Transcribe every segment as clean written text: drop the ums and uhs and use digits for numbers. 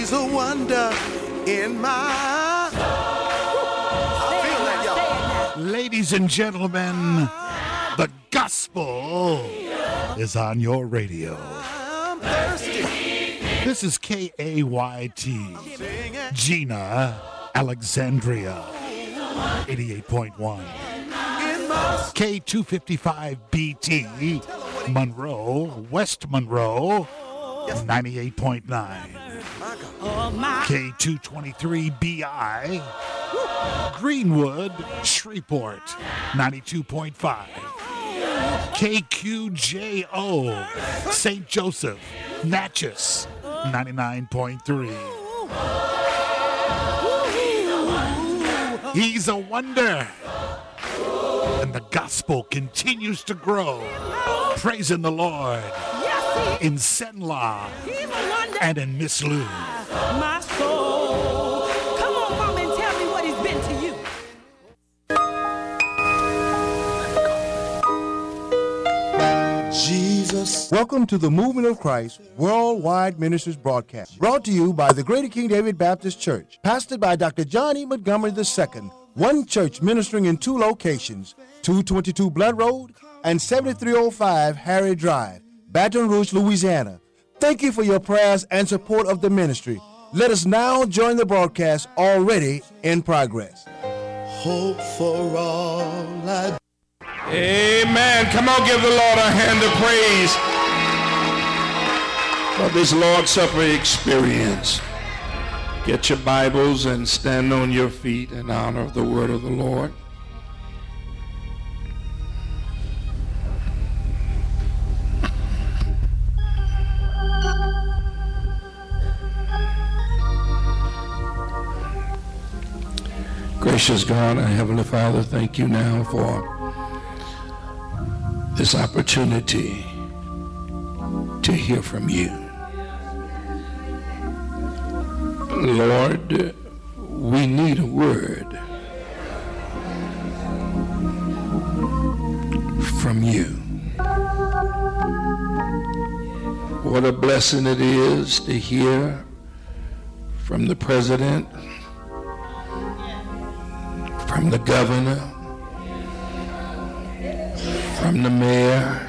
He's a wonder in my I feel that, y'all. Ladies and gentlemen, the gospel is on your radio. I'm thirsty. This is KAYT, Gina, Alexandria, 88.1. K255BT, Monroe, West Monroe, 98.9. K223BI, Greenwood, Shreveport, 92.5. KQJO, St. Joseph, Natchez, 99.3. He's a wonder. And the gospel continues to grow. Praising the Lord in Senla and in Miss Lou. My soul. Come on, Mama, and tell me what he's been to you. Jesus. Welcome to the Movement of Christ Worldwide Ministries broadcast, brought to you by the Greater King David Baptist Church, pastored by Dr. John E. Montgomery II, one church ministering in two locations, 222 Blood Road and 7305 Harry Drive, Baton Rouge, Louisiana. Thank you for your prayers and support of the ministry. Let us now join the broadcast already in progress. Hope for all I do. Amen. Come on, give the Lord a hand of praise for this Lord's Supper experience. Get your Bibles and stand on your feet in honor of the word of the Lord. Gracious God, our Heavenly Father, thank you now for this opportunity to hear from you. Lord, we need a word from you. What a blessing it is to hear from the president, from the governor, from the mayor,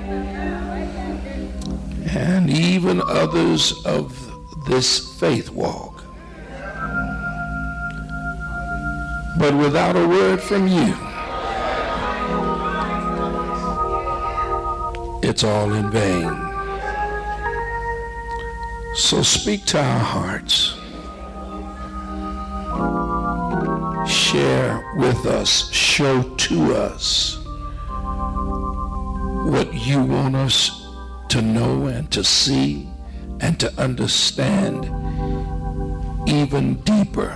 and even others of this faith walk. But without a word from you, it's all in vain. So speak to our hearts. Share with us, show to us what you want us to know and to see and to understand even deeper,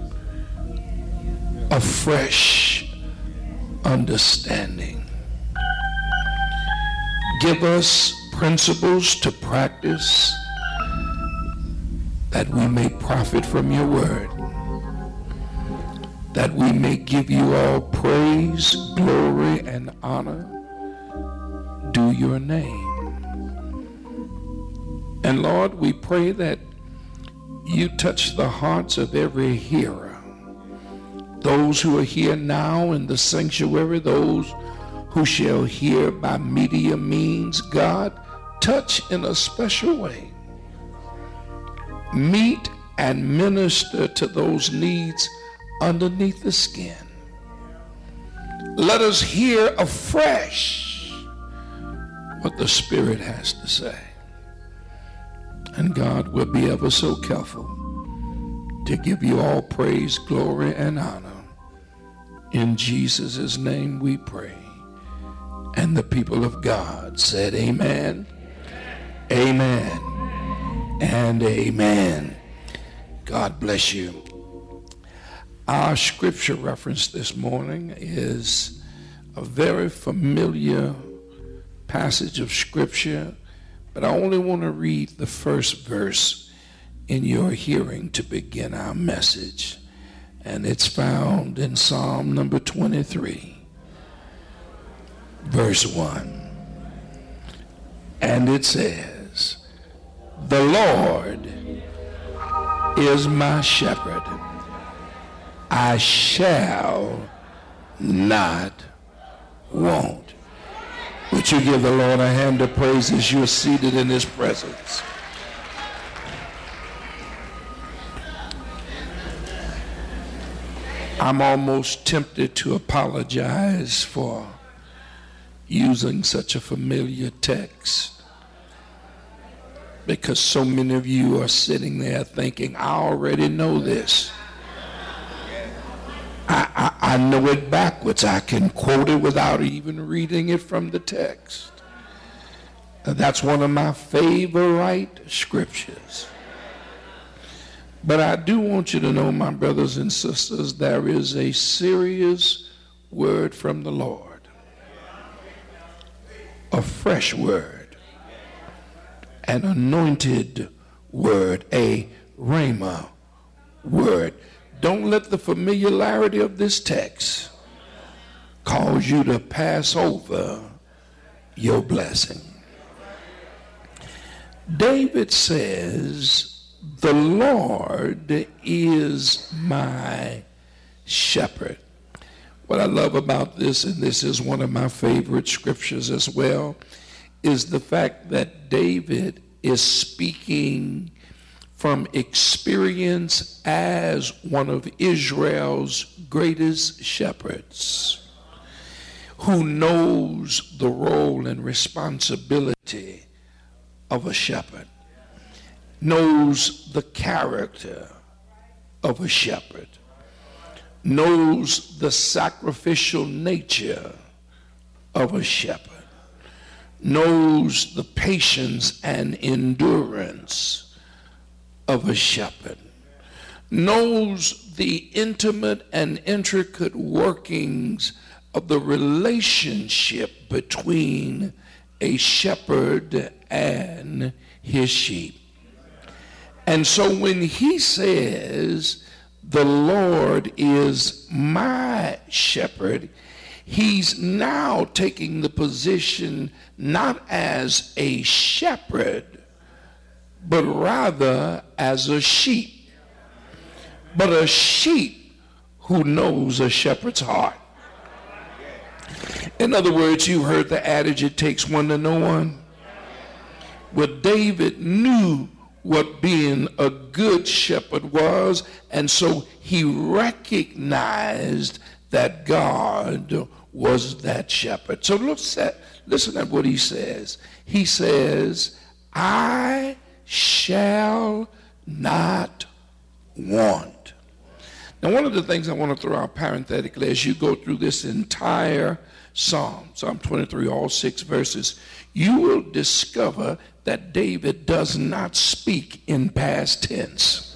a fresh understanding. Give us principles to practice that we may profit from your word, that we may give you all praise, glory, and honor due your name. And Lord, we pray that you touch the hearts of every hearer, those who are here now in the sanctuary, those who shall hear by media means. God, touch in a special way. Meet and minister to those needs underneath the skin. Let us hear afresh what the Spirit has to say. And God will be ever so careful to give you all praise, glory, and honor. In Jesus' name we pray. And the people of God said amen, amen, and amen. God bless you. Our scripture reference this morning is a very familiar passage of scripture, but I only want to read the first verse in your hearing to begin our message. And it's found in Psalm number 23, verse 1. And it says, "The Lord is my shepherd. I shall not want. Would you give the Lord a hand of praise as you're seated in his presence? I'm almost tempted to apologize for using such a familiar text, because so many of you are sitting there thinking, I already know this. I know it backwards. I can quote it without even reading it from the text. That's one of my favorite scriptures. But I do want you to know, my brothers and sisters, there is a serious word from the Lord. A fresh word. An anointed word. A rhema word. Don't let the familiarity of this text cause you to pass over your blessing. David says, the Lord is my shepherd. What I love about this, and this is one of my favorite scriptures as well, is the fact that David is speaking from experience as one of Israel's greatest shepherds, who knows the role and responsibility of a shepherd, knows the character of a shepherd, knows the sacrificial nature of a shepherd, knows the patience and endurance of a shepherd, knows the intimate and intricate workings of the relationship between a shepherd and his sheep. And so when he says, the Lord is my shepherd, he's now taking the position not as a shepherd, but rather as a sheep. But a sheep who knows a shepherd's heart. In other words, you heard the adage, it takes one to know one. Well, David knew what being a good shepherd was, and so he recognized that God was that shepherd. So listen at what he says. He says, I shall not want. Now, one of the things I want to throw out parenthetically as you go through this entire Psalm 23, all 6 verses, you will discover that David does not speak in past tense.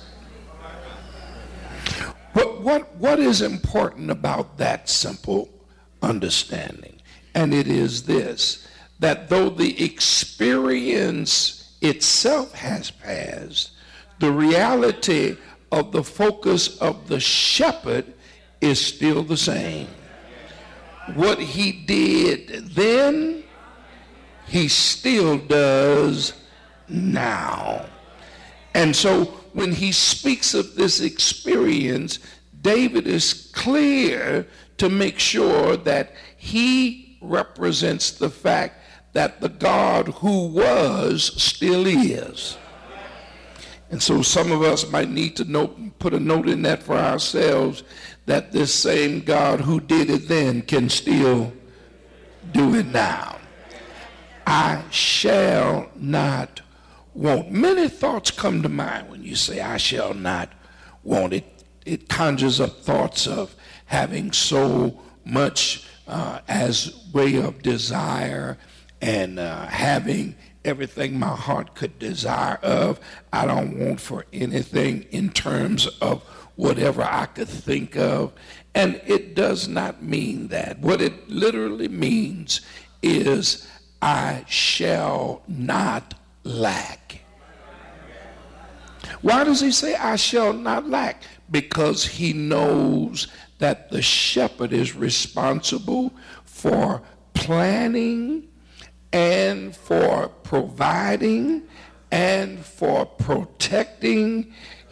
What is important about that simple understanding? And it is this, that though the experience itself has passed, the reality of the focus of the shepherd is still the same. What he did then, he still does now. And so when he speaks of this experience, David is clear to make sure that he represents the fact that the God who was still is. And so some of us might need to put a note in that for ourselves, that this same God who did it then can still do it now. I shall not want. Many thoughts come to mind when you say I shall not want. It conjures up thoughts of having so much as way of desire, and having everything my heart could desire of. I don't want for anything in terms of whatever I could think of. And it does not mean that. What it literally means is I shall not lack. Why does he say I shall not lack? Because he knows that the shepherd is responsible for planning and for providing and for protecting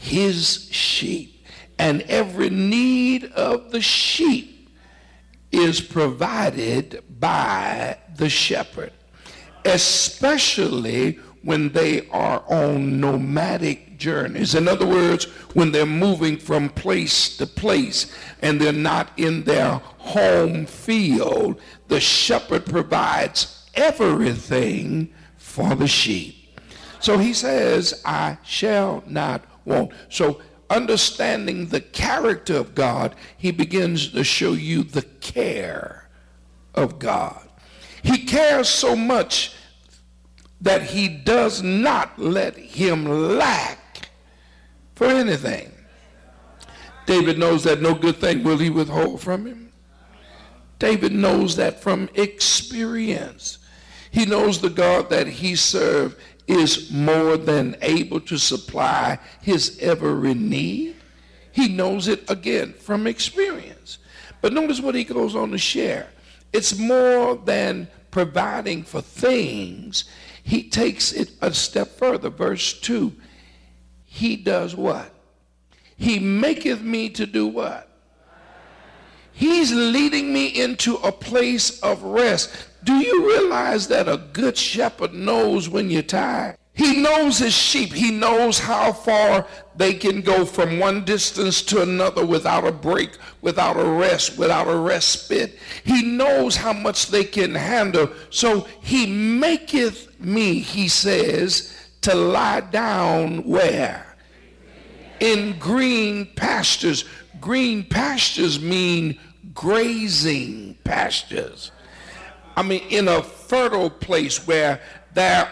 his sheep, and every need of the sheep is provided by the shepherd, especially when they are on nomadic journeys. In other words, when they're moving from place to place and they're not in their home field, the shepherd provides everything for the sheep. So he says, I shall not want. So understanding the character of God, he begins to show you the care of God. He cares so much that he does not let him lack for anything. David knows that no good thing will he withhold from him. David knows that from experience. He knows the God that he serves is more than able to supply his every need. He knows it again from experience. But notice what he goes on to share. It's more than providing for things. He takes it a step further. Verse 2, he does what? He maketh me to do what? He's leading me into a place of rest. Do you realize that a good shepherd knows when you're tired? He knows his sheep. He knows how far they can go from one distance to another without a break, without a rest, without a respite. He knows how much they can handle. So he maketh me, he says, to lie down where? In green pastures. Green pastures mean grazing pastures. I mean, in a fertile place where there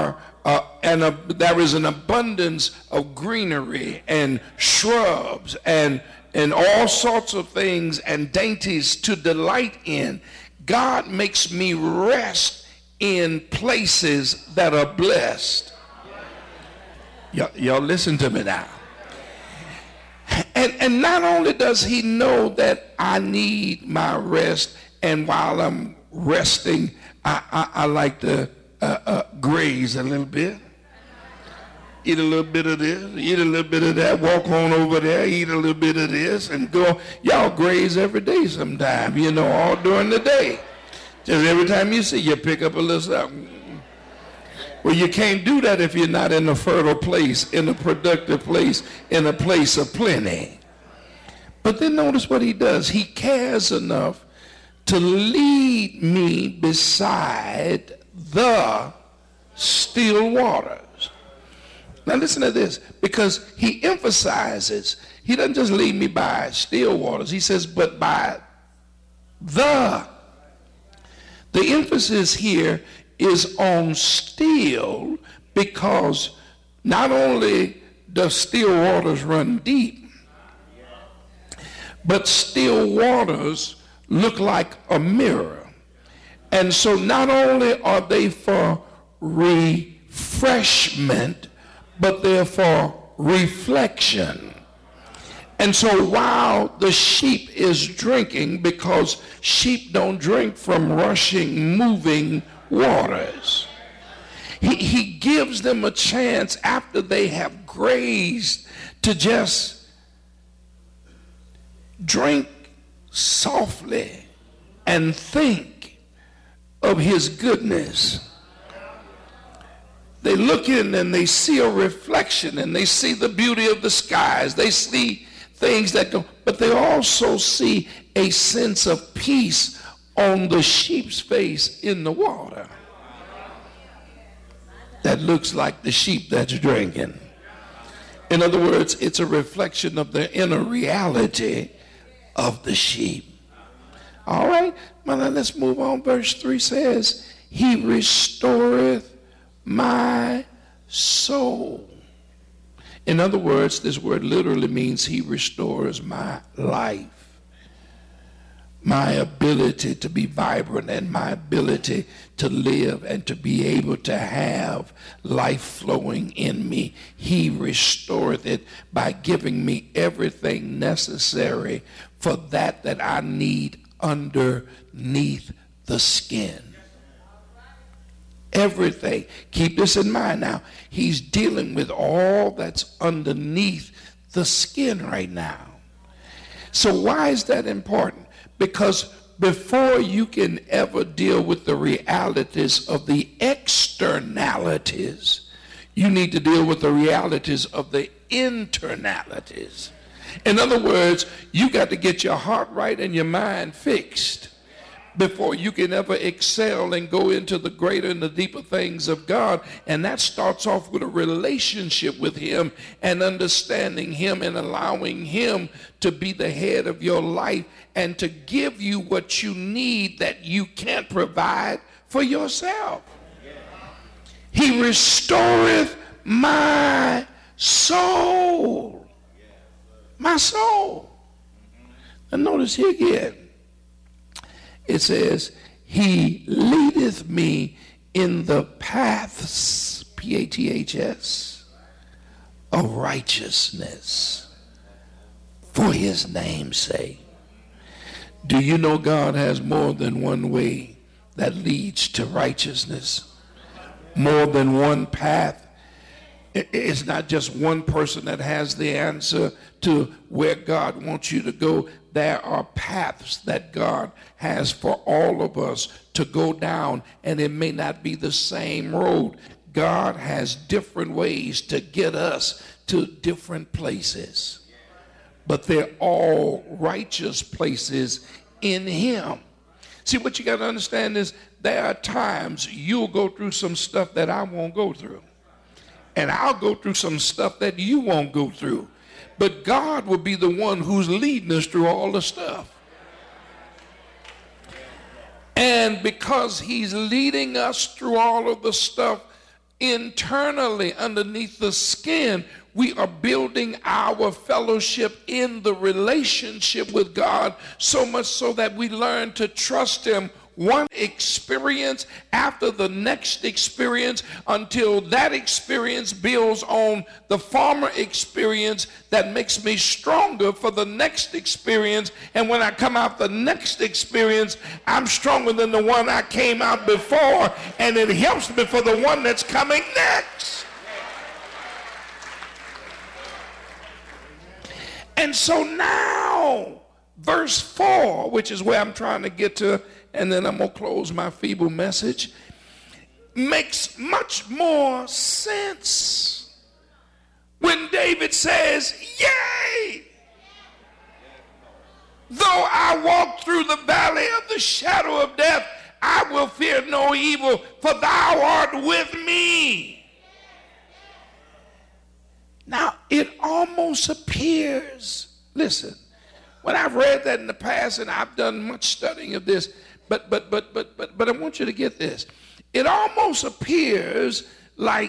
is an abundance of greenery and shrubs and all sorts of things and dainties to delight in. God makes me rest in places that are blessed. Y'all listen to me now. And not only does he know that I need my rest, and while I'm resting, I like to graze a little bit. Eat a little bit of this, eat a little bit of that, walk on over there, eat a little bit of this, and go. Y'all graze every day sometime, all during the day. Just every time you see, you pick up a little something. Well, you can't do that if you're not in a fertile place, in a productive place, in a place of plenty. But then notice what he does. He cares enough to lead me beside the still waters. Now listen to this, because he emphasizes, he doesn't just lead me by still waters. He says, but by the. The emphasis here is on still, because not only does still waters run deep, but still waters look like a mirror. And so not only are they for refreshment, but they're for reflection. And so while the sheep is drinking, because sheep don't drink from rushing, moving waters, he gives them a chance after they have grazed to just drink softly and think of his goodness. They look in and they see a reflection, and they see the beauty of the skies. They see things that go, but they also see a sense of peace on the sheep's face in the water that looks like the sheep that's drinking. In other words, it's a reflection of the inner reality of the sheep. All right, well, now let's move on. Verse 3 says, he restoreth my soul. In other words, this word literally means he restores my life, my ability to be vibrant, and my ability to live and to be able to have life flowing in me. He restoreth it by giving me everything necessary for that I need underneath the skin. Everything. Keep this in mind now. He's dealing with all that's underneath the skin right now. So why is that important? Because before you can ever deal with the realities of the externalities, you need to deal with the realities of the internalities. In other words, you got to get your heart right and your mind fixed before you can ever excel and go into the greater and the deeper things of God. And that starts off with a relationship with him and understanding him and allowing him to be the head of your life and to give you what you need that you can't provide for yourself. He restoreth my soul. My soul. And notice here again. It says, he leadeth me in the paths, P-A-T-H-S, of righteousness for his name's sake. Do you know God has more than one way that leads to righteousness? More than one path. It's not just one person that has the answer to where God wants you to go. There are paths that God has for all of us to go down, and it may not be the same road. God has different ways to get us to different places, but they're all righteous places in him. See, what you got to understand is there are times you'll go through some stuff that I won't go through, and I'll go through some stuff that you won't go through. But God will be the one who's leading us through all the stuff. And because he's leading us through all of the stuff internally underneath the skin, we are building our fellowship in the relationship with God, so much so that we learn to trust him one experience after the next experience until that experience builds on the former experience that makes me stronger for the next experience. And when I come out the next experience, I'm stronger than the one I came out before, and it helps me for the one that's coming next. And so now, verse 4, which is where I'm trying to get to, and then I'm going to close my feeble message, makes much more sense when David says, yea, though I walk through the valley of the shadow of death, I will fear no evil, for thou art with me. Now, it almost appears, listen, when I've read that in the past, and I've done much studying of this, but I want you to get this. It almost appears like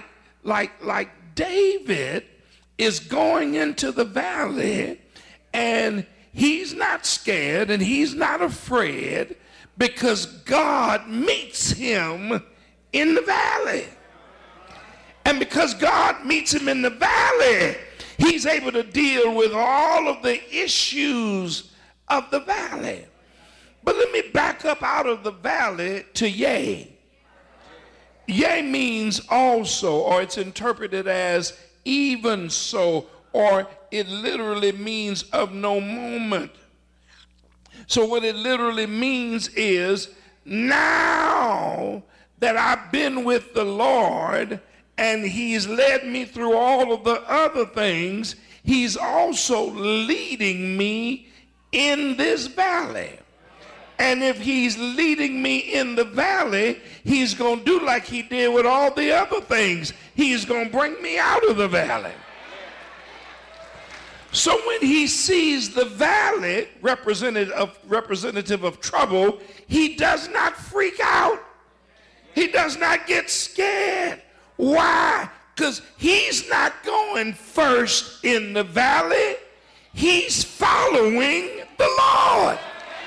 David is going into the valley, and he's not scared and he's not afraid because God meets him in the valley. And because God meets him in the valley, he's able to deal with all of the issues of the valley. But let me back up out of the valley to yea. Yea means also, or it's interpreted as even so, or it literally means of no moment. So what it literally means is, now that I've been with the Lord and he's led me through all of the other things, he's also leading me in this valley. And if he's leading me in the valley, he's going to do like he did with all the other things. He's going to bring me out of the valley. So when he sees the valley representative of trouble, he does not freak out. He does not get scared. Why? Because he's not going first in the valley. He's following the Lord.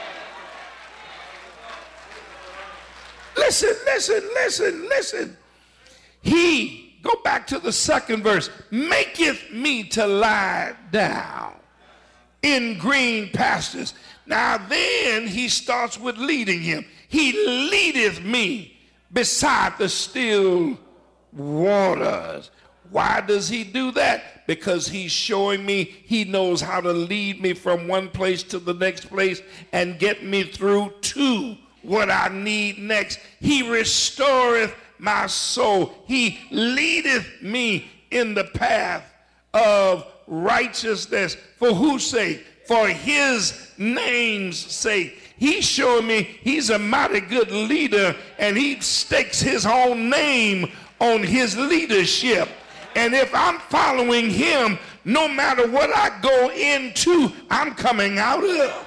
Listen. He, go back to the second verse, maketh me to lie down in green pastures. Now then he starts with leading him. He leadeth me beside the still waters. Why does he do that? because he's showing me he knows how to lead me from one place to the next place and get me through to what I need next. He restoreth my soul. He leadeth me in the path of righteousness. For whose sake? For his name's sake. He's showing me he's a mighty good leader, and he stakes his own name on his leadership. And if I'm following him, no matter what I go into, I'm coming out of.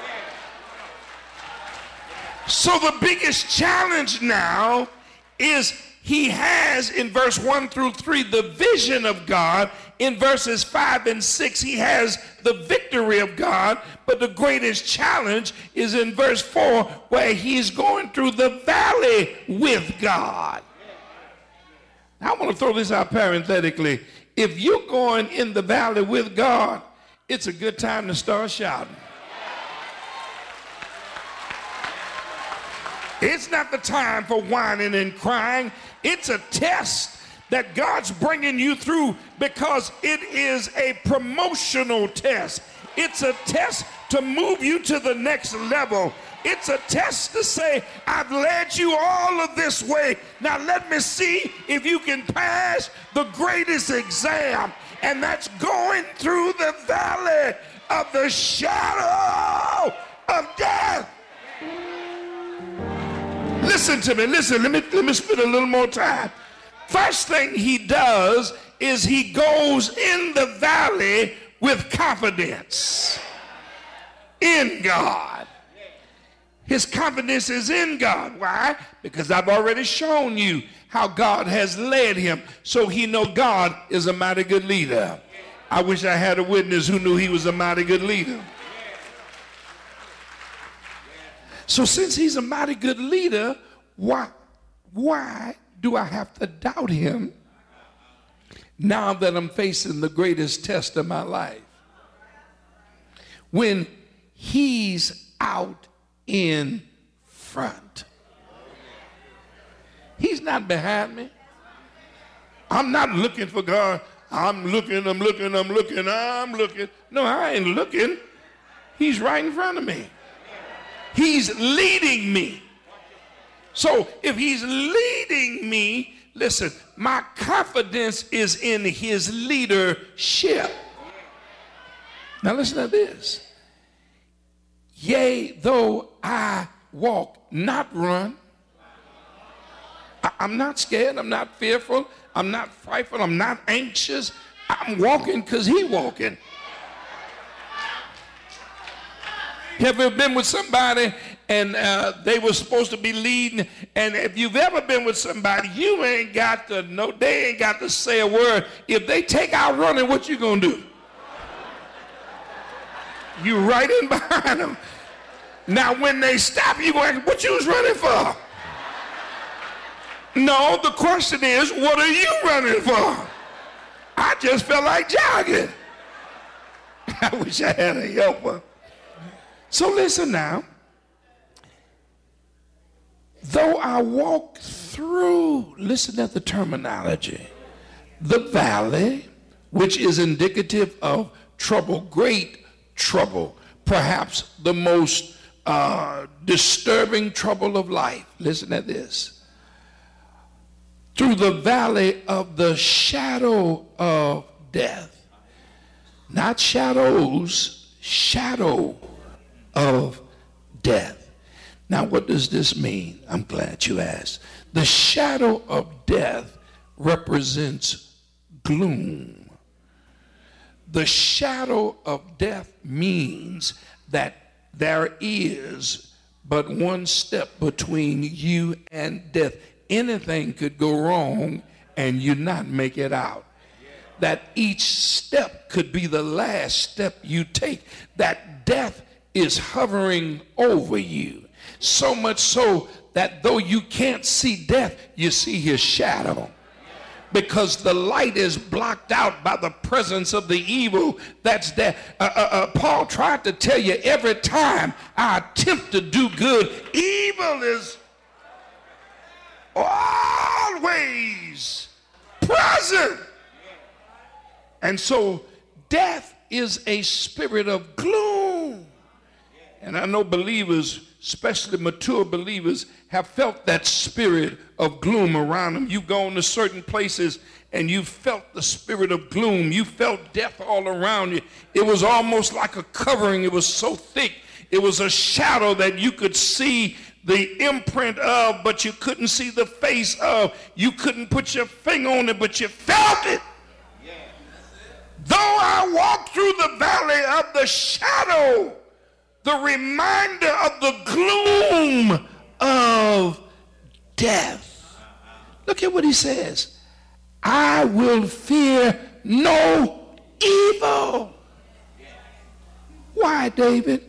So the biggest challenge now is he has in verse 1 through 3 the vision of God. In verses 5 and 6 he has the victory of God. But the greatest challenge is in verse 4 where he's going through the valley with God. I want to throw this out parenthetically. If you're going in the valley with God, it's a good time to start shouting. It's not the time for whining and crying. It's a test that God's bringing you through because it is a promotional test. It's a test to move you to the next level. It's a test to say, I've led you all of this way. Now let me see if you can pass the greatest exam. And that's going through the valley of the shadow of death. Listen to me, listen, let me spend a little more time. First thing he does is he goes in the valley with confidence in God. His confidence is in God. Why? Because I've already shown you how God has led him. So he knows God is a mighty good leader. I wish I had a witness who knew he was a mighty good leader. So since he's a mighty good leader, why do I have to doubt him now that I'm facing the greatest test of my life? When he's out in front. He's not behind me. I'm not looking for God. I'm looking. No, I ain't looking. He's right in front of me. He's leading me. So if he's leading me, listen, my confidence is in his leadership. Now listen to this. Yea, though I walk, not run. I'm not scared. I'm not fearful. I'm not frightful. I'm not anxious. I'm walking because he's walking. Have you ever been with somebody and they were supposed to be leading? And if you've ever been with somebody, you ain't got to know, they ain't got to say a word. If they take out running, what you gonna do? You right in behind them. Now when they stop, you going, what you was running for? No, the question is, what are you running for? I just felt like jogging. I wish I had a helper. So listen now. Though I walk through, listen at the terminology, the valley, which is indicative of trouble, great trouble, perhaps the most disturbing trouble of life. Listen at this. Through the valley of the shadow of death. Not shadows, shadow of death. Now, what does this mean? I'm glad you asked. The shadow of death represents gloom. The shadow of death means that there is but one step between you and death. Anything could go wrong and you not make it out. That each step could be the last step you take. That death is hovering over you. So much so that though you can't see death, you see his shadow. Because the light is blocked out by the presence of the evil that's there. Paul tried to tell you, every time I attempt to do good, evil is always present. And so death is a spirit of gloom. And I know believers, especially mature believers, have felt that spirit of gloom around them. You've gone to certain places and you felt the spirit of gloom. You felt death all around you. It was almost like a covering. It was so thick. It was a shadow that you could see the imprint of, but you couldn't see the face of. You couldn't put your finger on it, but you felt it. Though I walk through the valley of the shadow, the reminder of the gloom of death. Look at what he says. I will fear no evil. Why, David?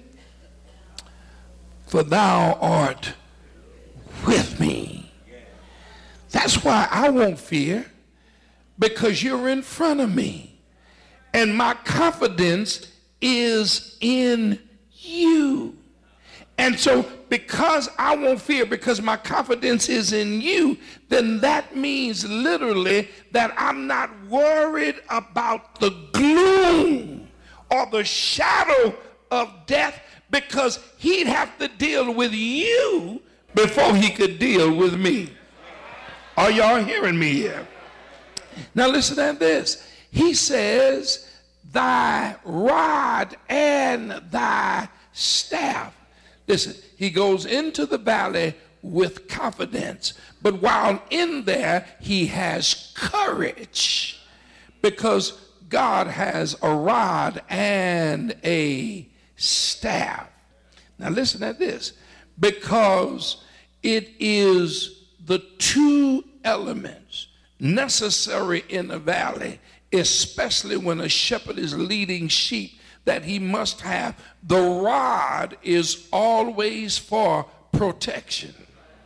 For thou art with me. That's why I won't fear, because you're in front of me. And my confidence is in you. And so because I won't fear, because my confidence is in you, then that means literally that I'm not worried about the gloom or the shadow of death, because he'd have to deal with you before he could deal with me. Are y'all hearing me here? Now listen to this. He says, thy rod and thy staff. Listen, he goes into the valley with confidence, but while in there, he has courage, because God has a rod and a staff. Now listen to this, because it is the two elements necessary in the valley, especially when a shepherd is leading sheep, that he must have. The rod is always for protection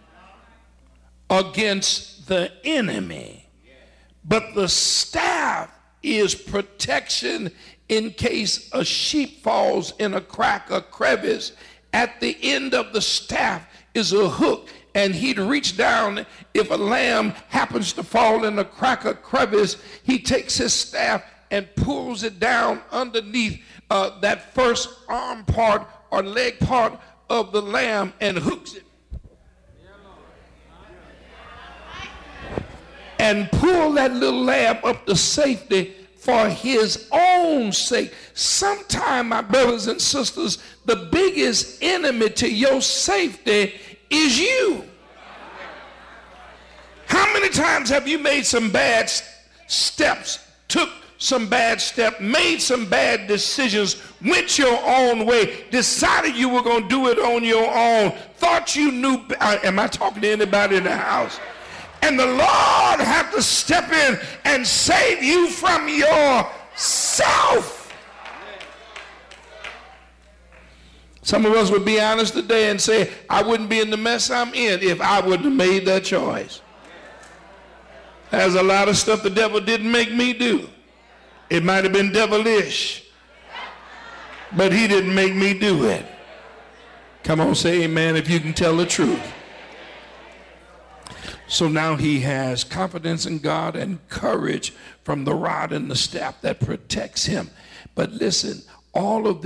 against the enemy, but the staff is protection in case a sheep falls in a crack or crevice. At the end of the staff is a hook, and he'd reach down. If a lamb happens to fall in a crack or crevice, he takes his staff and pulls it down underneath that first arm part or leg part of the lamb and hooks it. And pull that little lamb up to safety for his own sake. Sometime, my brothers and sisters, the biggest enemy to your safety is you. How many times have you made some bad steps, took some bad steps, made some bad decisions, went your own way, decided you were going to do it on your own, thought you knew? Am I talking to anybody in the house? And the Lord had to step in and save you from yourself. Some of us would be honest today and say, I wouldn't be in the mess I'm in if I wouldn't have made that choice. There's a lot of stuff the devil didn't make me do. It might have been devilish, but he didn't make me do it. Come on, say amen if you can tell the truth. So now he has confidence in God and courage from the rod and the staff that protects him. But listen, all of this